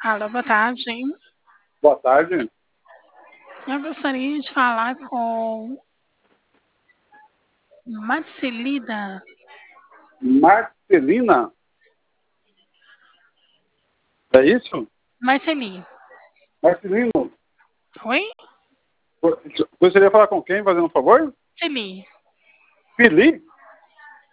Alô, boa tarde. Boa tarde. Eu gostaria de falar com Marcelina. Marcelina? É isso? Marceli. Marcelino? Oi? Gostaria de falar com quem, fazendo um favor? Celi. Fili?